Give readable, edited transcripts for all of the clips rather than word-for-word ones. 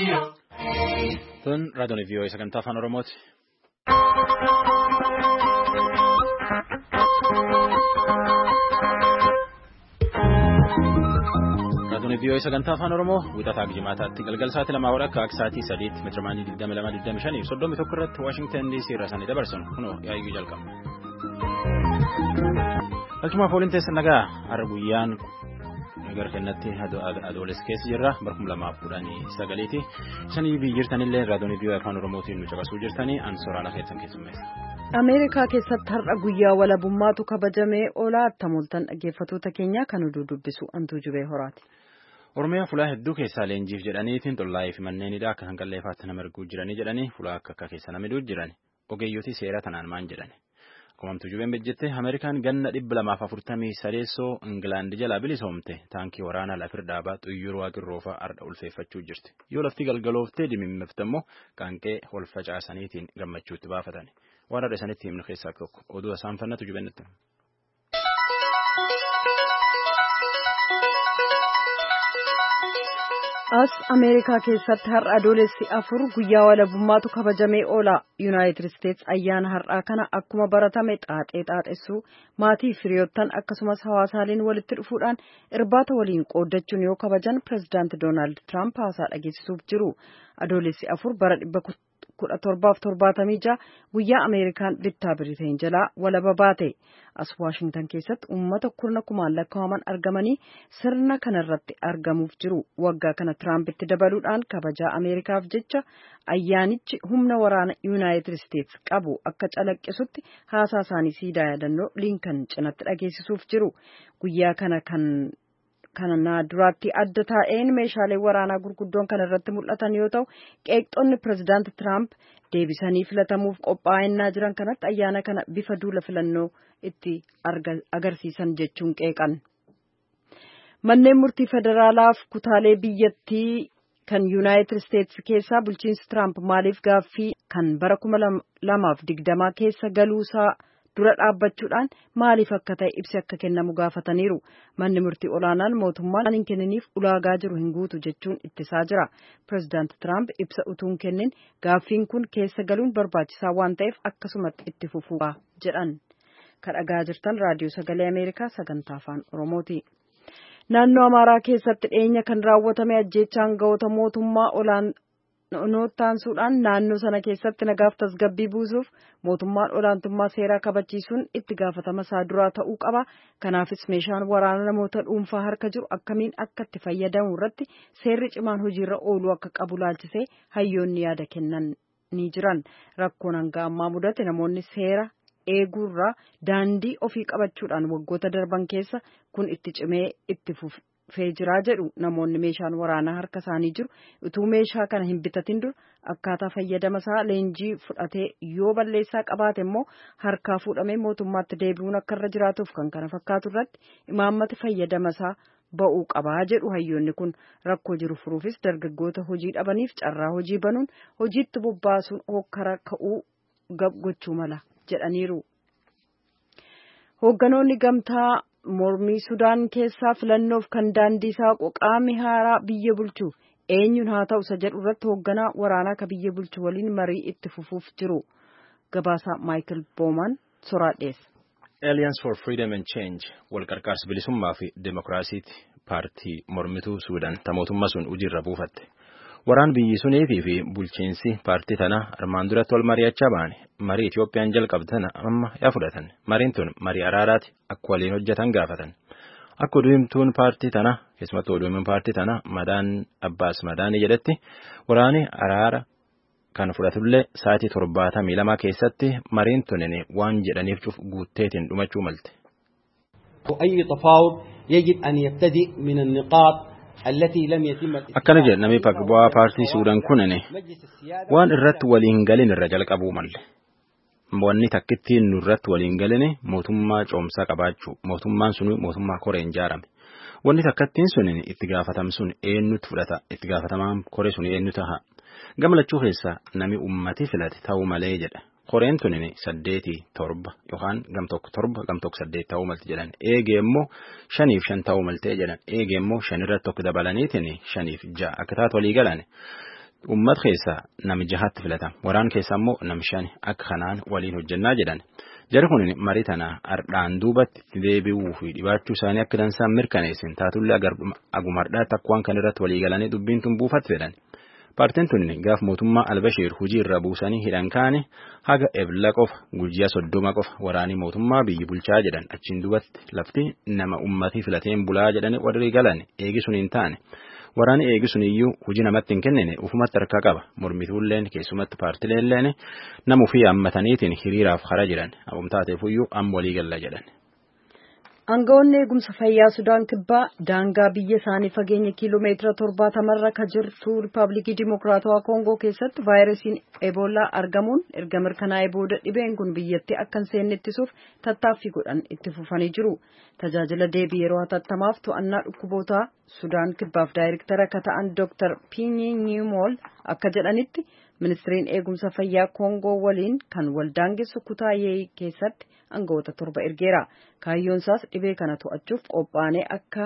Tun raadiyoon VOA sagantaa afaan Oromooti. Raadiyoon VOA sagantaa afaan Oromoo wixataa Jimaataatti galgala sa'aatii 2 akka sa'aatii 3 meetirabaandii 22 31 irratti Washington DC irraa sanii dabarsan kunoo yaayyuu jalqabna. Akkuma fooliin teessan nagaa har'a guyyaan gara kennatti adoolessa keessa jirra barkum 2019 isanii biyyirtanillee raadiyoon VOA afaan Oromootiin nu caqasuu jirtanii ansooraalaa keessan keessummeessa. Ameerikaa keessatti har'a guyyaa walabummaatu kabajamee oolaa attamoltan dhaggeeffatoota keenya kan oduu dubbisu Antuu Jubee Horaati. Oromiyaa fulaa hedduu keessaa leenjiif jedhaniitiin xollaa'ee fi manneenidha akka hanqalleefaatti nama erguu jiranii jedhanii fulaa akka keessa nama midhuu jiran ogeeyyotii seera tanaan maan jedhani. Akkuma Jubeen bejjette Ameerikaan ganna 243 Ingilaand jalaa bilisoomte taankii waraanaa lafir dhaabaa xuyyuruu waaqirroofaa arda ulfeeffachuu jirti. Yoo lafti galgalooftee dimimmifte immoo qaanqee ol facaasaniitiin gammachuutti baafatani. Waan adda isanitti himnu keessaa tokko oduu isaan fannatu Jubeenitti. As Ameerikaa keessatti har'a adoolessi 4 guyyaa walabummaatu kabajamee oola. Yuunaayitid Isteets ayyaana har'aa kana akkuma baratame xaaxessuu maatii firiyoottan akkasumas hawaasaaleen walitti dhufuudhaan irbaata waliin qooddachuun yoo kabajan pirezidaanti Doonaald Tiraamp haasaa dhageessisuuf jiru. Adoolessi 4 bara 1776 guyyaa Ameerikaan bittaa Biriteen jalaa walaba baate. As Waashingtan keessatti uummata 10,000 lakkaa'aman argamanii sirna kanarratti argamuuf jiru. Waggaa kana Tiraampitti dabaluudhaan kabajaa Ameerikaaf jecha ayyaanichi humna waraana Yuunaayitid Isteets qabu akka calaqqisutti haasaa isaanii siidaa yaadannoo Linkan cinatti dhageessisuuf jiru. Guyyaa kana duraatti adda taa'een meeshaalee waraanaa gurguddoon kan irratti mul'atan yoo ta'u qeeqxonni pirezidaanti Tiraamp deebisanii filatamuuf qophaa'aa jiran kanatti ayyaana kana bifa duula filannoo itti agarsiisan jechuun qeeqan. Manneen murtii federaalaaf kutaalee biyyattii kan Yuunaayitid Isteets keessaa bulchiinsi Tiraamp maaliif gaaffii kan bara 2020 keessa galuusaa dura dhaabbachuudhaan maaliif akka ta'e ibsi akka kennamu gaafataniiru. Manni murtii olaanaan mootummaan hin kenniniif ulaagaa jiru hin guutu jechuun ittisaa jira. Pirezidaanti Tiraamp ibsa utuun kennin gaaffiin kun keessa galuun barbaachisaa waan ta'eef akkasumatti itti fufuu jedhan. Kan dhaggeeffachaa jirtan raadiyoo sagalee Ameerikaa sagantaa afaan Oromooti. Naannoo Amaaraa keessatti dhiyeenya kan raawwatame ajjeechaan ga'oota mootummaa olaansuudhaan naannoo sana keessatti nagaaf tasgabbii buusuuf mootummaan olaantummaa seeraa kabachiisuun itti gaafatama isaa duraa ta'uu qaba. Kanaafis meeshaan waraana namoota dhuunfaa harka jiru akkamiin akka itti fayyadamu irratti seerri cimaan hojiirra ooluu akka qabu laalchisee hayyoonni yaada kennanii jiran. Rakkoon hanga ammaa mudate namoonni seera eeguurraa daandii ofii qabachuudhaan waggoota darban keessa kun itti cimee itti fufee jira jedhu namoonni meeshaan waraanaa harka isaanii jiru utuu meeshaa kana hin bitatin dur akkaataa fayyadama isaa leenjii fudhatee yoo balleessaa qabaate immoo harkaa fuudhamee mootummaatti deebi'uun akka irra jiraatuuf kan kana fakkaatu irratti imaammati fayyadama isaa ba'uu qabaa jedhu hayyoonni kun. Rakkoo jiru furuufis dargaggoota hojii dhabaniif carraa hojii banuun hojiitti bobbaasuun hokkara ka'uu gochuu mala jedhaniiru. Hoogganoonni gamtaa mormii Sudaan keessaa filannoof kan daandii saaqu qaamni haaraa biyya bulchu eenyuun haa ta'u isa jedhu irratti hoogganaa waraanaa ka biyya bulchu waliin marii itti fufuuf jiru. Gabaasaa Michael Bowman soraadheessa. Alliance for Freedom and Change wal qarqaarsa bilisummaa fi Demokiraasiiti paartii mormituu Suudaan mootummaa sun hojiirra buufatte. Waraan biyyi suniitii fi bulchiinsi paartii tanaa armaan duratti wal mari'achaa ba'an marii Itoophiyaan jalqabdan amma yaa fudhatan. Mariin tun marii araaraati akka waliin hojjetan gaafatan. Akka oduumtuun paartii tanaa keessumattuu oduumtuun paartii tanaa Madaan Abbaas Madaanii jedhetti waraani araara kan fudhatullee sa'aatii 72 keessatti mariin tunin waan jedhaniif cuf guutteetiin dhumachuu malte. أي تفاوض يجب أن يبتدئ من النقاط akkana jedhe namni bu'aa paartii Suudaan kunini waan irratti waliin galin irra jalqabuu malle. Wanni takkittiin nu irratti waliin galini mootummaa coomsaa qabaachuu mootummaan sunu mootummaa koreen ijaarame. Wanni takkittiin sunin itti gaafatam sun eenyutu fudhata itti gaafatamaan koree sun eenyu taha. Gammachuu keessa nami ummati filate ta'uu malee jedha. Koreen tunin 8-7 yookaan gam tokko 7 gam tokko 8 ta'uu malti jedhan. Eegee immoo 5-5 ta'uu maltee jedhan. Eegee immoo 5 irratti tokko dabalaniitiin 5-6 akka taatu walii galan. Uummat keessa nam 6 filatama. Waraan keessa immoo nam 5 akka kanaan waliin hojjannaa jedhan. Jarri kun marii tana ardhaan duubatti deebi'uu fi dhibaachuu isaanii akka dansaan mirkaneessin taatullee agumardhaatti akka waan kan irratti walii galanii dubbiin tun buufatti fedhan. Paartiin tunni gaaf mootummaa Albasheer hujii irra buusanii hidhan kaane haga ebla qofa guyyaa 30 qofa waraanii mootummaa biyyi bulchaa jedhan achiin duubatti lafti nama ummatii filateen bulaa jedhanii walii galan eegisuun hin taane. Waraani eegisuun iyyuu hujii namatti hin kennine ufumatti harkaa qaba. Mormituulleen keessumatti paartileelleen nama ofii hammataniitiin hiriiraaf hara jiran. Abumtaateefuyyuu amma walii galla jedhan. Aangawoonni eegumsa fayyaa Sudaan Kibbaa daangaa biyya isaanii fageenya kiiloomeetira 70 ka jirtu Riippaabilikii Dimokiraatawaa Koongoo keessatti vaayirasiin Eboolaa argamuun erga mirkanaa'ee booda dhibeen kun biyyatti akka hin seenne ittisuuf tattaaffii godhan itti fufanii jiru. Tajaajila deebii yeroo hatattamaaf to'annaa dhukkubootaa Sudaan Kibbaaf daayirektara akka ta'an Dr. Pinyi Niimool akka jedhanitti ministiriin eegumsa fayyaa Koongoo waliin kan waldaangessu kutaa Yeeyi keessatti aangawoota 7 ergeera. Kaayyoon isaas dhibee kana to'achuuf qophaa'anii akka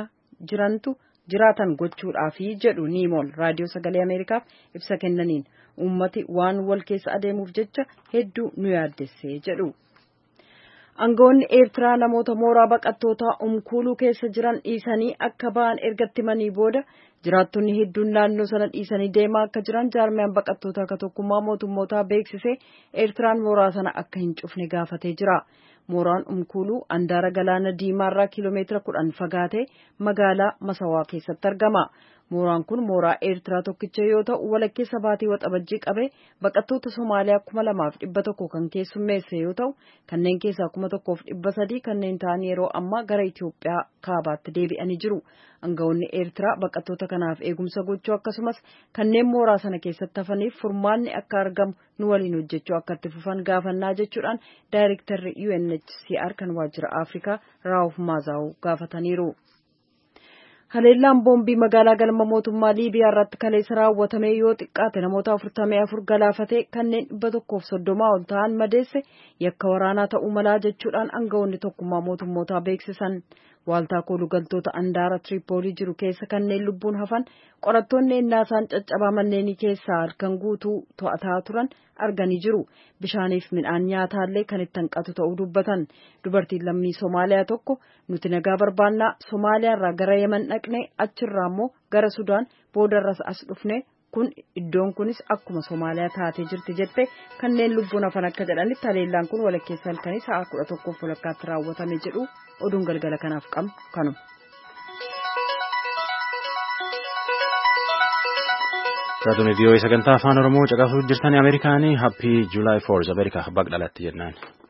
jiraatan gochuudhaafi jedhu Niimool raadiyoo sagalee Ameerikaaf ibsa kennaniin uummati waan wal keessa adeemuuf jecha hedduu nu yaaddessee jedhu. Aangawoonni Eertiraa namoota mooraa baqattootaa Umkuuluu keessa jiran dhiisanii akka ba'an ergatti himanii booda jiraattonni hedduun naannoo sana dhiisanii deemaa akka jiran jaarmiyaan baqattootaa akka tokkummaa mootummootaa beeksisee Eertiraan mooraa sana akka hin cufne gaafatee jira. Mooraan Umkuuluu andaara galaana diimaarraa kiiloomeetira 10 fagaatee magaalaa Masawaa keessatti argama. Mooraan kun mooraa Eertiraa tokkicha yoo ta'u walakkeessa baatii waxabajjii qabee baqattoota Somaaliyaa 2100 kan keessummeesse yoo ta'u kanneen keessaa 1300 kanneen ta'an yeroo ammaa gara Itoophiyaa kaabaatti deebi'anii jiru. Aangawoonni Eertiraa baqattoota kanaaf eegumsa gochuu akkasumas kanneen mooraa sana keessatti hafaniif furmaanni akka argamu nu waliin hojjechuu akka itti fufan gaafannaa jechuudhaan daayirektarri UNHCR kan waajjira Afrikaa Raawuf Maazaa'uu gaafataniiru. Haleellaan boombii magaalaa galma mootummaa Liibiyaa irratti kaleessa raawwatame yoo xiqqaate namoota 44 galaafatee kanneen 130 ol ta'an madeesse yakka waraanaa ta'uu malaa jechuudhaan aangawoonni tokkummaa mootummootaa beeksisan. Waaltaa koolugaltoota andaara Tiripoolii jiru keessa kanneen lubbuun hafan qorattoonni innaasaan caccabaa manneenii keessaa halkan guutuu to'ataa turan arganii jiru. Bishaaniif midhaan nyaataallee kan itti hanqatu ta'uu dubbatan. Dubartiin lammii Somaaliyaa tokko nuti nagaa barbaannaa Somaaliyaarraa gara Yemen dhaqne achirraa immoo gara Sudaan boodarras as dhufne kun iddoon kunis akkuma Somaaliyaa taatee jirti jette kanneen lubbuun hafan akka jedhanitti haleellaan kun walakkeessa halkanii sa'a 11:00 raawwatame jedhu oduun galgala kanaaf qabnu kanuma. Raadiyoo VOA sagantaa afaan Oromoo caqasuu jirtanii Ameerikaanii Happy July 4 Ameerikaa baga dhalatti jennaan.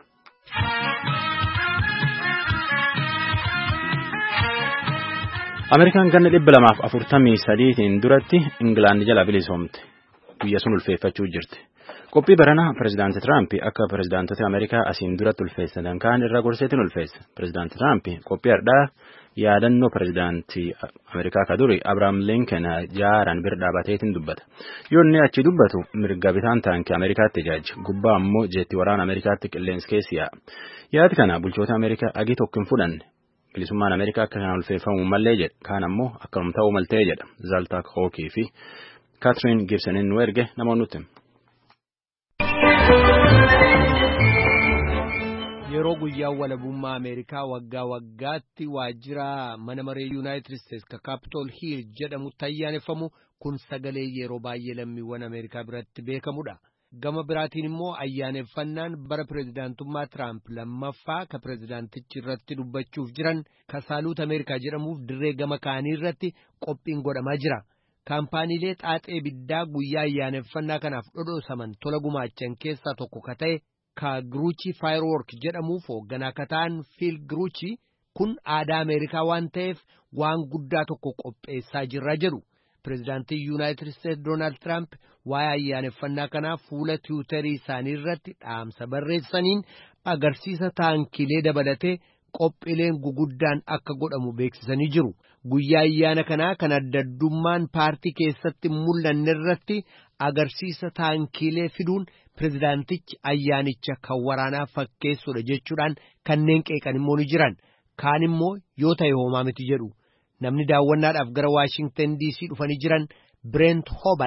Ameerikaan ganna 243 duratti Ingilaandi jala bilisoomte. Guyyaa sun ulfeeffachuu jirti. Qophii baranaa Pireezidaanti Tiraamp akka pireezidaantota Ameerikaa asiin duratti ulfeessan kaan irra gorseetiin ulfeesse. Pireezidaanti Tiraamp qophii har'aa yaadannoo pireezidaantii Ameerikaa ka duri Abrahaam Lincoln jaaraan bira dhaabateetiin dubbata. Yoo inni achi dubbatu mirga bitaan taankii Ameerikaatti ijaaji. Gubbaa ammoo jeetti waraana Ameerikaatti qilleensi keessi yaa'a. Yaadi kana bulchoota Ameerikaa agii tokko hin fudhanne. Bilisummaan Ameerikaa akka kanaan ulfeeffamuu mallee jedha. Kaan ammoo akkanum ta'uu maltee jedha. Zaltaak Hookii fi Kaatiriin Gibsoniin nu erge namoonni nutti. Yeroo guyyaa walabummaa Ameerikaa waggaa waggaatti waajjira mana maree Yuunaayitid Isteetsi ka Kaapitool Hiil jedhamu ayyaaneffamu kun sagalee yeroo baay'ee lammiiwwan Ameerikaa biratti beekamudha. Gama biraatiin immoo ayyaaneffannaan bara pireezidaantummaa Tiraamp lammaffaa ka pireezidaantichi irratti dubbachuuf jiran ka Saaluut Ameerikaa jedhamuuf dirree gama kaanii irratti qophiin godhamaa jira. Kaampaaniilee xaaxee biddaa guyyaa ayyaaneffannaa kanaaf dhodhoosaman tola gumaachan keessaa tokko ka ta'e ka Giruuchi Firework jedhamuuf hoogganaa ka ta'an Phil Giruuchi kun aadaa Ameerikaa waan ta'eef waan guddaa tokko qopheessaa jirra jedhu. Pireezidaantii Yuunaayitid Isteetsi Doonaald Tiraamp waa'ee ayyaaneffannaa kanaa fuula tiwutarii isaanii irratti dhaamsa barreessaniin agarsiisa taankilee dabalatee qophiileen guguddaan akka godhamu beeksisanii jiru. Guyyaa ayyaana kanaa kan adda addummaan paartii keessatti mul'anne irratti agarsiisa taankilee fiduun pireezidaantichi ayyaanicha kan waraanaa fakkeessudha jechuudhaan kanneen qeeqan immoo ni jiran. Kaan immoo yoo ta'e hoomaa miti jedhu. Namni daawwannaadhaaf gara Waashingtan DC dhufanii jiran Brent Hoban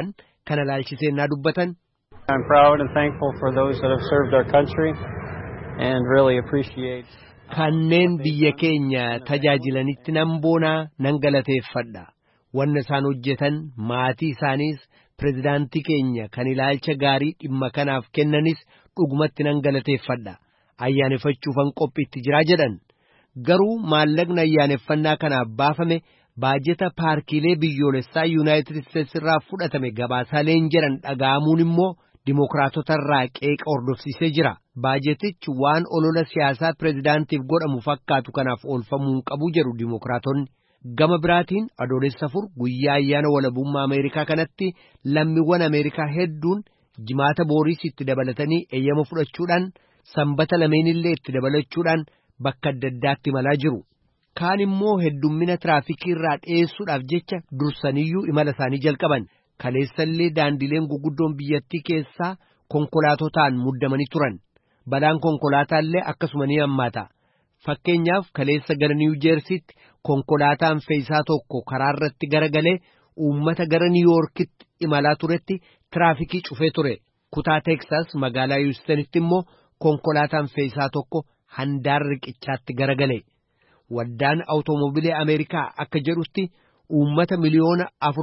kana laalchisee naa dubbatan. I'm proud and thankful for those that have served our country and really appreciate. Kanneen biyya keenya tajaajilanitti nan boonaa nan galateeffadha. Wanna isaan hojjetan maatii isaaniis pirezidaantii keenya kan ilaalcha gaarii dhimma kanaaf kennanis dhugumatti nan galateeffadha. Ayyaaneffachuufan qophiitti jiraa jedhan. Garuu maallaqni ayyaaneffannaa kanaaf baafame baajeta paarkiilee biyyoolessaa Yuunaayitid Isteets irraa fudhatame gabaasaaleen jedhan dhaga'amuun immoo Dimookiraatota irraa qeeqa hordofsiisee jira. Baajetichi waan olola siyaasaa pirezidaantiif godhamu fakkaatu kanaaf oolfamuu hin qabu jedhu Dimookiraatonni. Gama biraatiin adoolessa 4 guyyaa ayyaana walabummaa Ameerikaa kanatti lammiiwwan Ameerikaa hedduun jimaata booriis itti dabalatanii eeyyama fudhachuudhaan sanbata lameenillee itti dabalachuudhaan bakka adda addaatti imalaa jiru. Kaan immoo heddummina tiraafikii irraa dhiyeessuudhaaf jecha dursaniyyuu imala isaanii jalqaban. Kaleessallee daandileen guguddoon biyyattii keessaa konkolaatotaan muddamanii turan. Balaan konkolaataallee akkasuma ni hammaata. Fakkeenyaaf kaleessa gara Niw Jeersiitti konkolaataan fe'isaa tokko karaa irratti garagalee uummata gara Niiwuyoorkitti imalaa turetti tiraafikii cufee ture. Kutaa Teeksaas magaalaa Hiwustanitti immoo konkolaataan fe'isaa tokko handaara riqichaatti garagalee. Waddaan awutoomobilee Ameerikaa akka jedhutti uummata miliyoona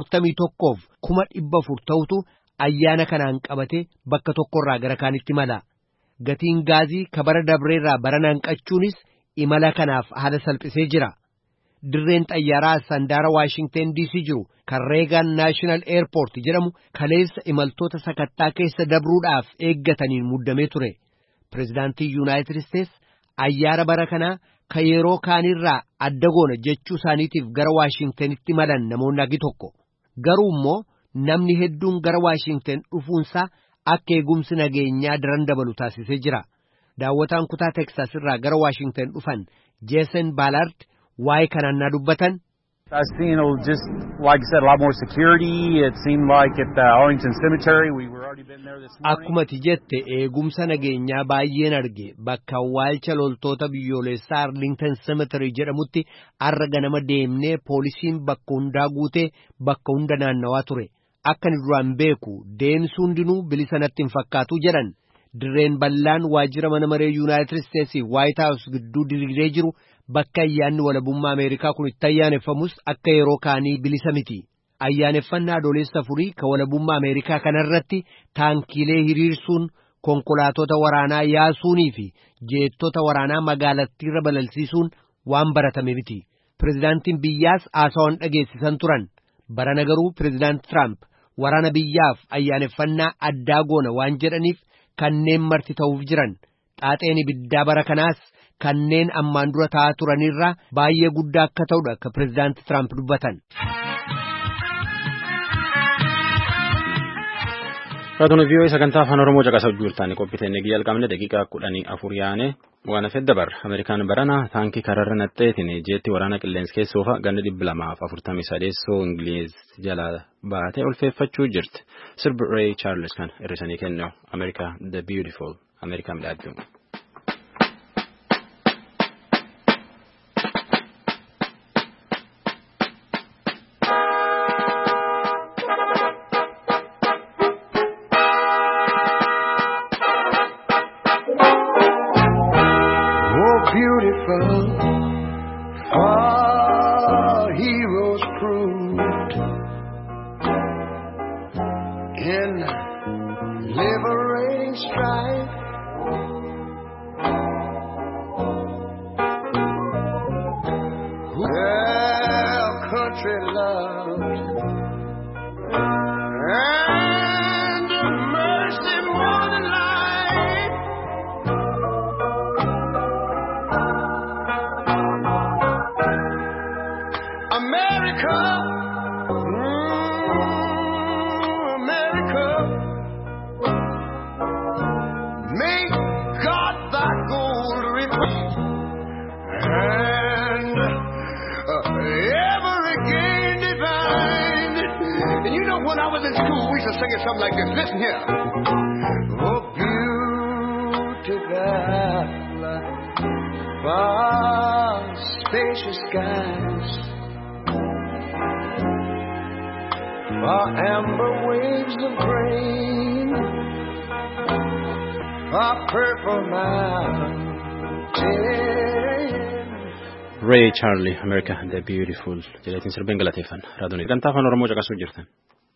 41,400 ta'utu ayyaana kanaan qabatee bakka tokkorraa gara kaanitti imala. Gatiin gaazii kabara dabreerraa baranaan qachuunis imala kanaaf haala salphisee jira. Dirreen xayyaaraa sandaara Waashingten DC jiru kan Reegaan Naashinaal Eerpoort jedhamu kaleessa imaltoota sakattaa keessa dabruudhaaf eeggataniin muddamee ture. Pireezidaantii Yuunaayitid Isteets ayyaana bara kanaa ka yeroo kaanirraa adda goona jechuu isaaniitiif gara Waashingtenitti imalan namoonni agi tokko. Garuu immoo namni hedduun gara Waashingten dhufuunsaa akka eegumsi nageenyaa daran dabalu taasisee jira. Daawwataan kutaa Teeksaas irraa gara Waashingten dhufan Jeesen Baalaard waa'ee kanaan na dubbatan. I've seen just, like I said, a lot more security. It seemed like at the Arlington Cemetery, we were already been there this morning. Akkumati jette eegumsa nageenyaa baay'een arge bakka awwaalcha loltoota biyyoolessaa Arlington Cemetery jedhamutti arra ganama deemnee poolisiin bakka hundaa guutee bakka hunda naannawaa ture. Akka ni duraan beeku deemsi hundinuu bilisa natti hin fakkaatu jedhan. Dirreen bal'aan waajjira mana maree Yuunaayitid Isteetsii White House gidduu diriiree jiru bakka ayyaanni walabummaa Ameerikaa kun itti ayyaaneffamus akka yeroo kaanii bilisa miti. Ayyaaneffannaa adoolessa 4 ka walabummaa Ameerikaa kanarratti taankiilee hiriirsuun, konkolaatota waraanaa yaasuunii fi jeettota waraanaa magaalattiirra balalsiisuun waan baratame miti. Pireezidaantiin biyyaas haasawwan dhageessisan turan. Barana garuu Pireezidaanti Tiraamp waraana biyyaaf ayyaaneffannaa addaa goona waan jedhaniif kanneen marti ta'uuf jiran. Xaaxeen ibiddaa bara kanaas kanneen ammaan dura ta'aa turanirraa baay'ee guddaa akka ta'udha ka Pireezidaanti Tiraamp dubbatan. Raadiyoo VOA sagantaa afaan Oromoo caqasaa jirtan qophiiteen eegi jalqabne daqiiqaa 14 yaane waan hafe dabar Ameerikaan barana taankii kararra naqxeetiin jeetti waraana qilleensa keessoofa ganna 243 Ingiliiz jala baatee ulfeeffachuu jirti. Sirbi Ray Charles kan hir'isanii kennu America the Beautiful America midhaaddu. amber waves of grain, purple mountains. Ray Charlie, America the Beautiful. Jaleetiin sirbeen galateeffan. Raadiyoo Gantaa Afaan Oromoo caqasuu jirtan.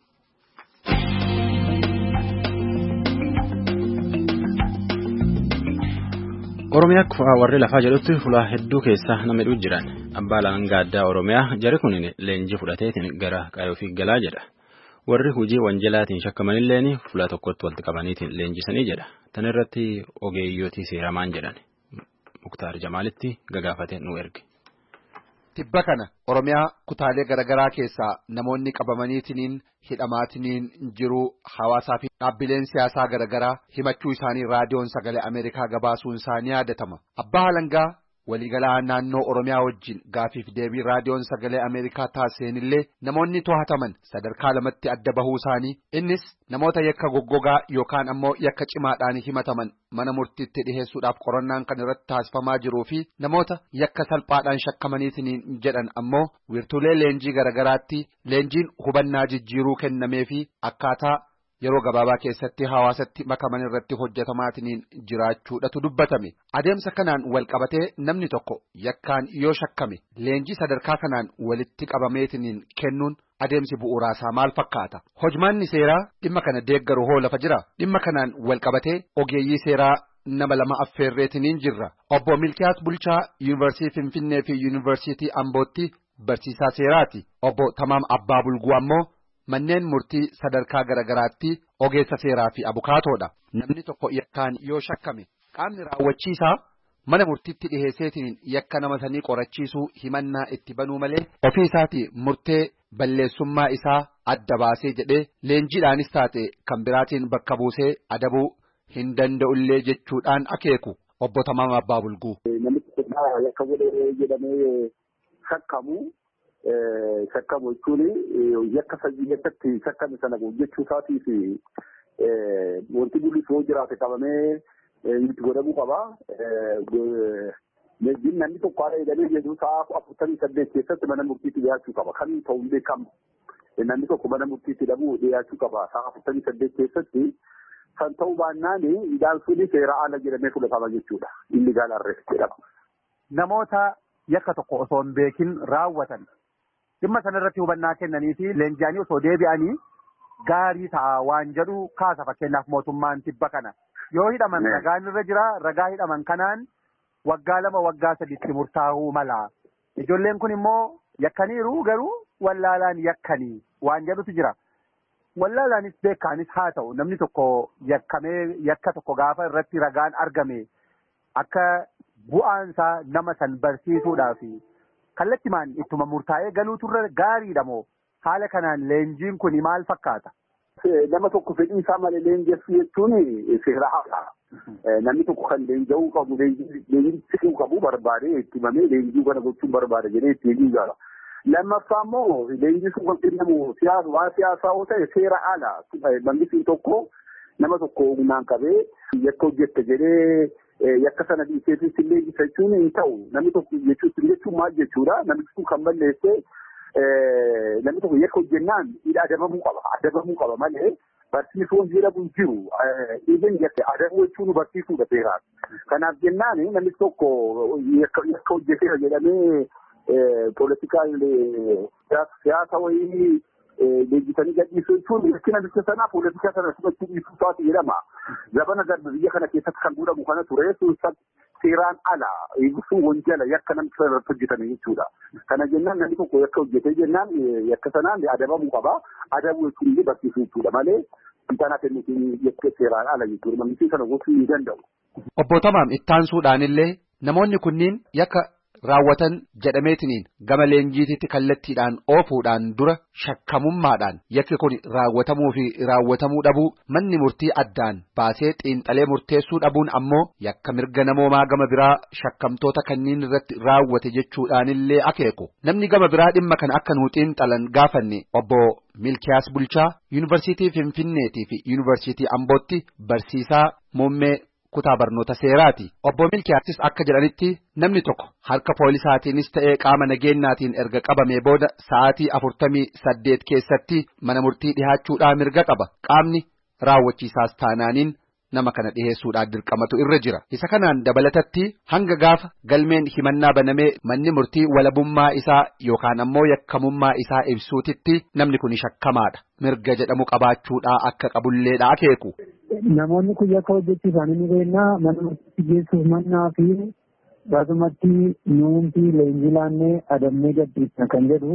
Oromiyaa warri lafaa jedhutti fulaa hedduu keessa nama hidhuu jiran. Abbaa Alangaa Addaa Oromiyaa jarri kun leenjii fudhateetiin gara qaayoo fi galaa jedha. Warri hojii wanjalaatiin shakkamanilleen fulaa tokkotti walitti qabaniitiin leenjisanii jedha. Tan irratti ogeeyyotii seeramaan jedhan. Muktaar Jamaalitti gagaafatee nu erge. Tibba kana Oromiyaa kutaalee garaagaraa keessaa namoonni qabamaniitiin hidhamaatiniin jiru hawaasaa fi dhaabbileen siyaasaa garaagaraa himachuu isaanii raadiyoon sagalee Ameerikaa gabaasuun isaanii yaadatama. Abbaa Alangaa waliigalaa naannoo Oromiyaa wajjin gaafiif deebii raadiyoon sagalee Ameerikaa taasiseenillee namoonni to'ataman sadarkaa lamatti adda bahuu isaanii innis namoota yakka goggogaa yookaan ammoo yakka cimaadhaan himataman mana murtiitti dhiheessuudhaaf qorannaan kan irratti taasifamaa jiruu fi namoota yakka salphaadhaan shakkamaniitiin jedhan ammoo wiirtuulee leenjii garaagaraatti leenjiin hubannaa jijjiiruu kennamee fi akkaataa yeroo gabaabaa keessatti hawaasatti makaman irratti hojjetamaatiin jiraachuudhatu dubbatame. Adeemsa kanaan wal qabatee namni tokko yakkaan yoo shakkame leenjii sadarkaa kanaan walitti qabameetiin kennuun adeemsi bu'uuraasaa maal fakkaata? Hojmaanni seeraa dhimma kana deeggaru hoo lafa jira? Dhimma kanaan wal qabatee ogeeyyii seeraa nama lama affeerreetiin jirra. Obbo Milkiyaas Bulchaa Yuunivarsiitii Finfinnee fi Yuunivarsiitii Ambootti barsiisaa seeraati. Obbo Tamaam Abbaa Bulguu ammoo manneen murtii sadarkaa garaagaraatti ogeessa seeraa fi abukaatoodha. Namni tokko yakkaan yoo shakkame qaamni raawwachiisaa mana murtiitti dhiheesseetiin yakka nama sanii qorachiisuu himannaa itti banuu malee ofii isaatii murtee balleessummaa isaa adda baasee jedhee leenjiidhaanis taate kan biraatiin bakka buusee adabuu hin danda'ullee jechuudhaan akeeku obbo Tamaam Abbaa Bulguu. Namni tokko yakka godhee jedhamee shakkamu. Shakkamu jechuun yakka yakkatti shakkame sana jechuu isaatii fi wanti mul'isuu jiraate qabamee itti godhamuu qaba. Leenjiin namni tokko haala jedhamee jedhu sa'a 48 keessatti mana murtiitti dhiyaachuu qaba. Kan ta'u hin beekamu. Namni tokko mana murtiitti dhiyaachuu qaba. Sa'a 48 keessatti kan ta'uu baannaan ilaalchuun seera ala jedhamee fudhatama jechuudha. Inni gaalarreef jedhama. Namoota yakka tokko osoo hin beekin raawwatan. Dhimma sanarratti hubannaa kennanii fi leenji'anii osoo deebi'anii gaarii ta'a waan jedhu kaasa fakkeenyaaf mootummaan tibba kana yoo hidhaman ragaan irra jira ragaa hidhaman kanaan waggaa 2 waggaa 3 murtaa'uu mala ijoolleen kun immoo yakkaniiru garuu wallaalaan yakkanii waan jedhutu jira wallaalaanis beekaanis haa ta'u namni tokko yakkamee yakka tokko gaafa irratti ragaan argame akka bu'aansaa nama san barsiisuudhaafi. Kallattimaan ittuma murtaa'ee galuuturra gaariidha moo haala kanaan leenjiin kun maal fakkaata? Nama tokko fedhii isaa malee leenjessuu jechuun seera haala. Namni tokko kan leenja'uu qabu leenjisuu qabu barbaade itti himamee leenjii kana gochuun barbaada jedhee itti eeguu jira. Lammaffaa immoo leenjisuu kan kennamu waan siyaasaa yoo ta'e seera haala. Mangistiin tokko nama tokko humnaan qabee yakka hojjette jedhee. Yakka sana dhiiseetis illee jechuun hin ta'u namni tokko jechuun maal jechuudha namni tokko kan balleessee namni tokko yakka hojjennaan adabamuu qaba malee barsiisuun jedhamu hin jiru even jette adabuu jechuun barsiisuudha seeraan. Kanaaf jennaan namni tokko yakka hojjeteera jedhamee poolitikaal siyaasa wayii leenjisanii gadhiisuu jechuun rakkina biyya sanaa poolitika sana fudhachuu dhiisuu isaati jedhama. Zabana darbe biyya kana keessatti kan godhamu kana ture seeraan ala eegsisuu wanjala yakka namni sana irratti hojjetame jechuudha. Kana jennaan namni tokko yakka hojjetee jennaan yakka sanaan adabamuu qaba. Adabuu jechuun illee barsiisuu jechuudha malee intanaa kennuutiin yakka seeraan ala jechuudha. Namni sana gochuu ni danda'u. Obbo Tamaam ittaansuudhaan illee namoonni kunniin yakka raawwatan jedhameetiniin gama leenjiititti kallattiidhaan oofuudhaan dura shakkamummaadhaan yakki kun raawwatamuu fi raawwatamuu dhabuu manni murtii addaan baasee xiinxalee murteessuu dhabuun ammoo yakka mirga namoomaa gama biraa shakkamtoota kanniin irratti raawwate jechuudhaanillee akeeku namni gama biraa dhimma kana akka nuu xiinxalan gaafanne obbo Milkiyaas Bulchaa Yuunivarsiitii Finfinneetii fi Yuunivarsiitii Ambootti barsiisaa muummee kutaa barnoota seeraati. Obbo Milkiyaattis akka jedhanitti namni tokko harka poolisaatiinis ta'ee qaama nageenyaatiin erga qabamee booda sa'aatii 48 keessatti mana murtii dhihaachuudhaan mirga qaba. Qaamni raawwachiisaas taanaaniin nama kana dhiheessuudhaan dirqamatu irra jira. Isa kanaan dabalatatti hanga gaafa galmeen himannaa banamee manni murtii walabummaa isaa yookaan ammoo yakkamummaa isaa ibsuutitti namni kun shakkamaadha. Mirga jedhamu qabaachuudhaa akka qabulleedha akeeku. Namoonni kun yakka hojjechuu isaanii ni beeknaa mana murtiitti geessuuf mannaa fi akkasumatti nuumti leenjii laannee adamnee gadhiisna kan jedhu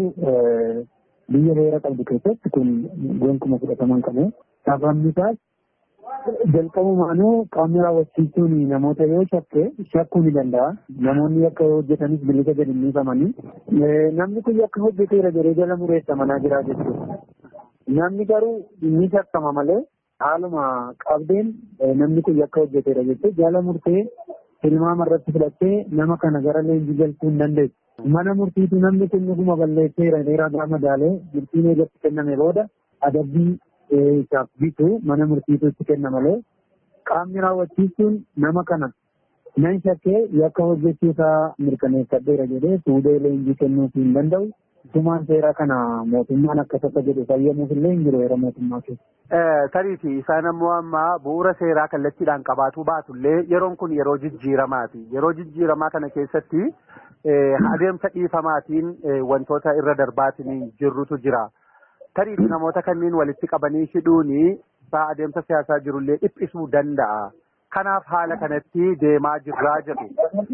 biyya heera qabdu keessatti kun gonkumaa fudhataman qabu. Sababni isaas jalqabumaanuu qaamni raawwachiisuun namoota yoo shakkuu ni danda'a. Namoonni yakka hojjetanis bilisa gadi hin dhiifamanii. Namni kun yakka hojjeteera jedhee jala mureessa manaa jira jechuudha. Namni garuu ni shakkama malee haaluma qabdeen namni kun yakka hojjeteera jechuudha. Jala murtee tilmaama irratti fudhattee nama kana gara leenjii galchuu hin dandeessu. Mana murtiitu namni kun dhuguma balleesseera dheeraa gaafa daalee murtiin eegatti kenname booda adabbii isaaf bitu mana murtiitu itti kenna malee qaamni raawwachiisuun nama kana nan shakkee yakka hojjechuu isaa mirkaneeffadheera jedhee fuudhee leenjii kennuuf hin danda'u. Tumaan seeraa kana mootummaan akka takka jedhu fayyamuuf illee hin jiru heera mootummaa keessa. Tariifi isaan ammoo amma bu'uura seeraa kallattiidhaan qabaatuu baatullee yeroon kun yeroo jijjiiramaati. Yeroo jijjiiramaa kana keessatti adeemsa dhiifamaatiin wantoota irra darbaatiin jirrutu jira. Tariifi namoota kanneen walitti qabanii hidhuuni adeemsa siyaasaa jirullee dhiphisuu danda'a. Kanaaf haala kanatti deemaa jirraa jedhu.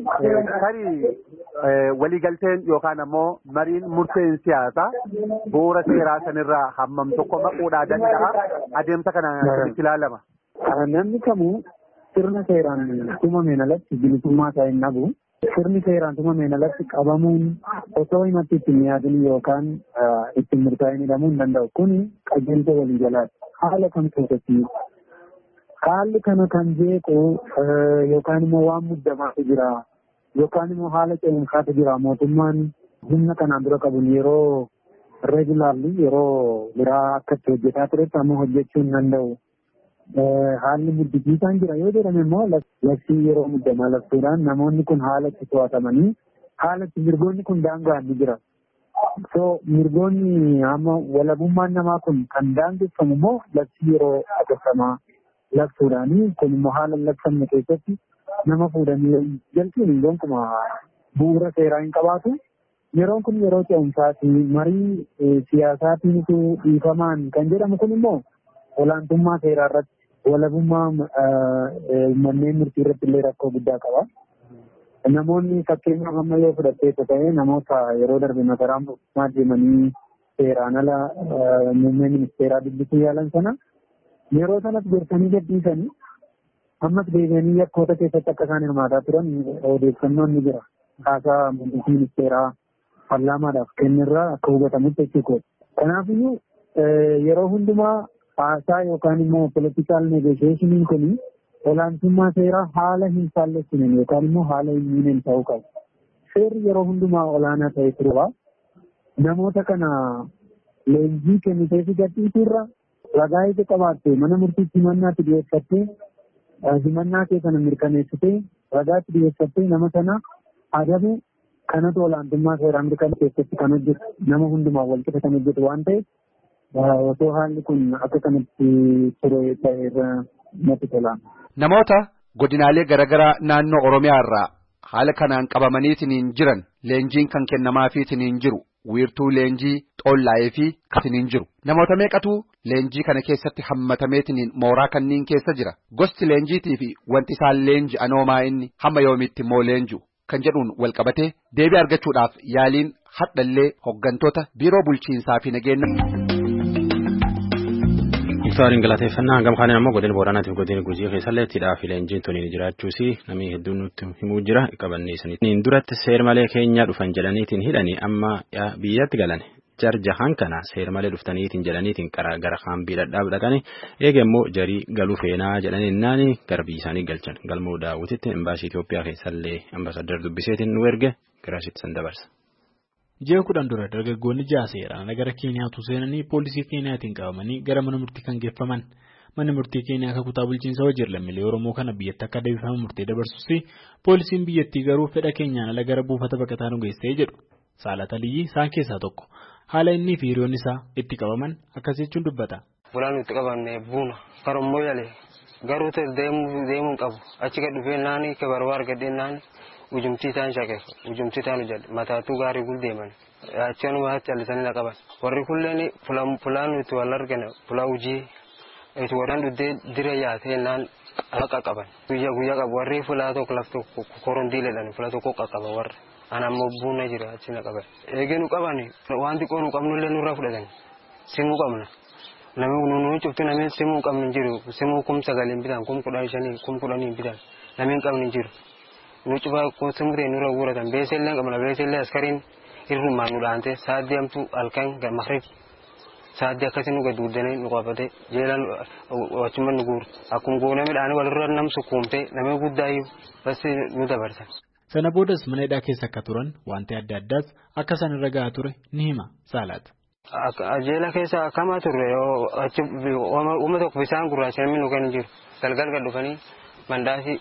Tarii waliigalteen yookaan ammoo mariin murteen siyaasaa bu'uura seeraa sanirraa hammam tokko maquudhaa danda'a. Adeemsa kana itti ilaalama. Namni kamuu sirna seeraan tumameen alatti bilisummaa isaa hin dhabu. Sirni seeraan tumameen alatti qabamuun osoo himatti ittiin yaadin yookaan ittiin murtaa'in hidhamuu hin danda'u. Kun qajeelcha waliigalaati. Haala kam keessatti haalli kana kan jeequ yookaan immoo waan muddamaatu jira yookaan immoo haala ce'umsaatu jira. Mootummaan humna kanaan dura qabuun yeroo reegulaarli yeroo biraa akka itti hojjetaa turetti ammoo hojjechuu hin danda'u. Haalli muddisiisaan jira yoo jedhame immoo labsii yeroo muddamaa labsuudhaan namoonni kun haala itti to'atamanii haala itti mirgoonni kun daanga'an ni jira. So mirgoonni amma walabummaan namaa kun kan daangeffamu immoo labsii yeroo atattamaa labsuudhaanii kun immoo haala labsamne keessatti nama fuudhanii galchuun gonkumaa bu'uura seeraa hin qabaatu. Yeroon kun yeroo ce'umsaati marii siyaasaatiinitu dhiifamaan kan jedhamu kun immoo olaantummaa seeraa irratti walabummaa manneen murtii irratti illee rakkoo guddaa qaba. Namoonni fakkeenyaaf amma yoo fudhatteessa ta'e namoota yeroo darbe masaraa mootummaa deemanii seeraan ala muummee ministeeraa dubbisuu yaalan sana yeroo sanas gorsanii gadhiisanii ammas deebi'anii yakkoota keessatti akka isaan hirmaataa turan odeeffannoon ni jira. Haasaa muummee ministeeraa paarlaamaadhaaf kennirraa akka hubatamutti jechuudha. Kanaafiyyuu yeroo hundumaa haasaa yookaan immoo politikaal negotiyeeshiniin kun olaantummaa seeraa haala hin faallessinen yookaan immoo haala hin miinen ta'uu qabu. Seerri yeroo hundumaa olaanaa ta'e turuudha. Namoota kana leenjii kennitee fi gadhiisuurra ragaa ija qabaattee mana murtiitti himannaatti dhiyeeffattee himannaa kee kana mirkaneessitee ragaatti dhiyeeffattee nama sana adabu kanatu olaantummaa seeraa mirkaneessatti kan hojjetu nama hundumaa walqixa kan hojjetu waan ta'eef osoo haalli kun akka kanatti ture ta'eerra natti tola. Namoota godinaalee garaagaraa naannoo Oromiyaa irraa haala kanaan qabamaniitiin jiran leenjiin kan kennamaafiitiin jiru wiirtuu leenjii xoollaa'ee fi katiin jiru. Namoota meeqatu leenjii kana keessatti hammatameetiin mooraa kanniin keessa jira. Gosti leenjiitii fi wanti isaan leenji'an inni hamma yoomiitti immoo leenji'u kan jedhuun wal qabatee deebii argachuudhaaf yaaliin hadhallee hooggantoota biiroo bulchiinsaa fi nageenya. Iftaariin galateeffannaa hangam kaaniin ammoo godina Booranaatiif godina Gujii keessallee ittidhaa fi leenjiin tuniin jiraachuusi namni hedduun nutti himuu jira qabannee isaniitiin duratti seer malee keenyaa dhufan jedhaniitiin hidhanii amma biyyatti galan jarjahan kana seer malee dhuftaniitiin jedhaniitiin gara kaambii dhadhaabbatanii eega immoo jarii galuu feenaa jedhanii naani gara biyya isaanii galchan galmoo daawwititti imbaasii Itoophiyaa keessallee ambaasaddar dubbiseetiin nu erge garaasitti san dabarsa. Ji'a 10 dura dargaggoonni 6 seeraan gara Keeniyaatu seenanii poolisii Keeniyaatiin qabamanii gara mana murtii kan geeffaman. manni murtii Keeniyaa akka kutaa bulchiinsa Wajiir lammiilee Oromoo kana biyyatti akka deebifamu murtee dabarsuusi poolisiin biyyattii garuu fedha keenyaan ala gara buufata baqataa nu geessee jedhu. Saalat Aliyyi isaan keessaa tokko. Haala inni fi hiriyoonni isaa itti qabaman akkas jechuun dubbata. Bulaan nuti qabanne buuna karommoo yalee garuu deemuun qabu achi gad dhufee naani ke barbaar gadheen naani ujumtii ta'an shaqeef ujumtii ta'an jedhe mataatuu gaarii gul deeman acheenuma callisanii na qaban warri kulleen fulaan nuti wal argane fulaa hojii itti godhan dhuddee diree yaatee naan haqa qaban guyyaa qabu warri fulaa tokko lafto korondiileedhaan fulaa tokko qaqqaban warri anammoo buuna jira achi na qaban eegee nu qaban wanti qoonu qabnullee nurraa fudhatan simuu qabna. Namni cuftu namni simuu qabni jiru simuu kum sagaleen bitan kum kudhan shanii kum kudhanii bitan namni qabni jiru nu cufa ko simuree nurra guratan beesellee qabna beesellee askariin hirrumaan nu dhaante saaddi amtu halkan magrib saaddi akkasii nu gaduudanii nu qabate jeelan wachuma nu guur akkuma goone midhaan walirra nam sukkuumte namni guddaayyuu bas nu dabarsan. Sana boodas mana hidhaa keessa akka turan wanti adda addaas akka isaan irra gahaa ture ni hima Saalaat. Jeela keessa akkama turre achi uummata tokko bisaan gurraacha namni nu kan jiru galgal gad dhufanii mandaasii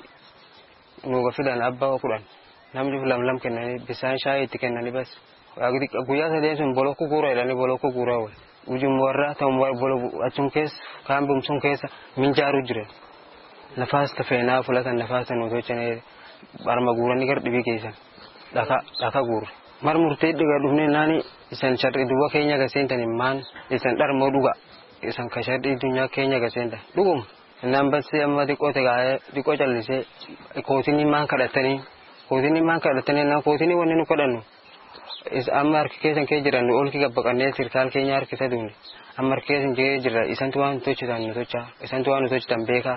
nu fidan abbaa kudhan namni lam kennanii bisaan shaayii itti kennanii bas guyyaa sadeen sun bolokku guuraa jedhanii bolokku guuraa wal ujum warraa ta'u achum keessa kaan bumsun keessa minjaaru jire nafaas tafeenaa fulatan nafaasa nu tolchanii barma guuranii gara dhibii keessan dhaka guurre. Mar murtee dhiga dhufne naani isan sharri duba keenya gaseentani maan isan dharmoo dhuga isan ka sharri dunyaa keenya gaseenta dhugum nan basse amma diqoote gaa'ee diqoo callisee kootini maan kadhatanii na kootini wanni nu kadhannu amma harki keessan kee jiran olki gabbaqannee sirkaal keenya harkisa duune amma harki keessan kee jira isantu waan nu tolchitan nu tolcha isantu waan nu tolchitan beekaa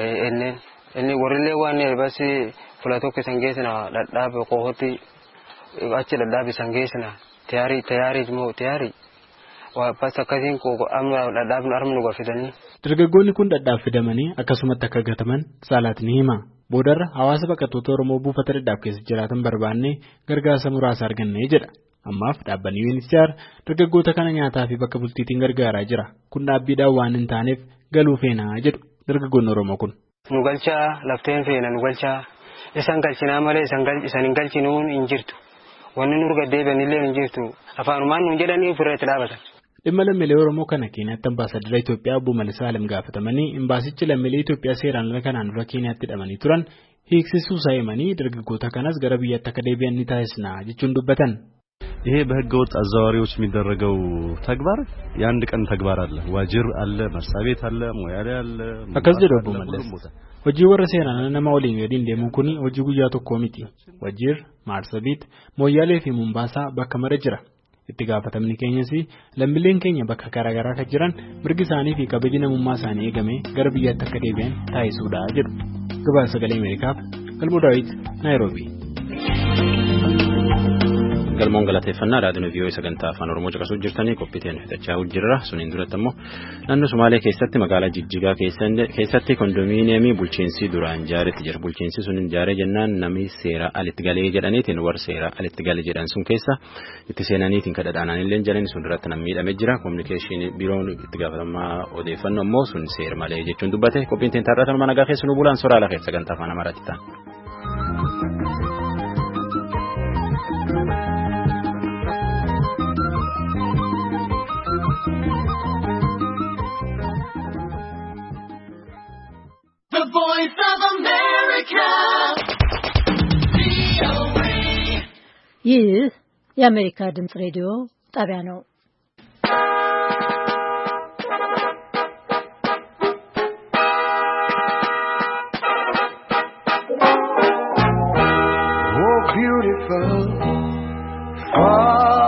inni warrillee waan basi fula tokko isan geessina dhadhaabe qoohoti achi dhadhaabe isan geessina tiyaarii moo tiyaarii pas akkasiin amma dhadhaabnu arma nu gaafidanii. Dargaggoonni kun dhadhaaf fidamanii akkasumatti akka gataman Saalaat ni hima. Boodarra hawaasa baqattoota Oromoo buufata dhadhaaf keessa jiraatan barbaannee gargaarsa muraasa argannee jedha. Ammaaf dhaabbanni UNHCR dargaggoota kana nyaataa fi bakka bultiitiin gargaaraa jira. Kun dhaabbiidhaan waan hin taaneef galuu feenaa jedhu dargaggoonni Oromoo kun. Nu galchaa lafteen feena nu galchaa isan galchinaa malee isan hin galchinuun hin jirtu. Wanni nurga deebi'anillee hin jirtu. Afaanumaan nuun jedhanii ofirra itti dhaabatan. Dhimma lammiilee Oromoo kana Keeniyaatti ambaasaadara Itoophiyaa Obbo Malisaa Alam gaafatamanii imbaasichi lammiilee Itoophiyaa seeraan ala kanaan dura Keeniyaatti hidhamanii turan hiiksisuu isaa himanii dargaggoota kanas gara biyyaatti akka deebi'an ni taasisna jechuun dubbatan. ይሄ በህገወጥ አዘዋዋሪዎች የሚደረገው ተግባር የአንድ ቀን ተግባር አለ ዋጅር አለ መርሳቤት አለ ሞያሌ አለ akkas jedhu Obbo Mallas hojii warra seeraan nama waliin waliin deemuun kun hojii guyyaa tokkoo miti wajjir maarsabiit mooyaalee fi mumbaasaa bakka mara jira itti gaafatamni keenyas lammiileen keenya bakka garaagaraa kan jiran mirgi isaanii fi kabajni namummaa isaanii eegame gara biyyaatti akka deebi'an taasisuudha jedhu gabaasa sagalee Ameerikaaf Galmoo Daawit Naayiroobii. Galmoon galateeffannaa raadiyoo vii'oo'ee sagantaa afaan Oromoo caqasuu jirtanii qophiiteen fixachaa jirra. Suniin duratti immoo naannoo Somaalee keessatti magaalaa Jijjigaa keessatti kondominiyeemii bulchiinsi duraan ijaaretti jira. Bulchiinsi sun ijaaree jennaan namni seera alitti galee jedhaniitiin warra seera alitti galee jedhan sun keessa itti seenaniitiin kadhadhaananillee jedhani sun duratti namni miidhamee jira. Kominikeeshinii biiroon itti gaafatamaa odeeffannoo immoo sun seera malee jechuun dubbate. Qophiin teen taarratan mana gaafeessu nu bulaan soraala keessa sagantaa afaan Amaaraatti ta'a. Voice of America. ይህ የአሜሪካ ድምጽ ሬዲዮ ጣቢያ ነው። Oh, beautiful, far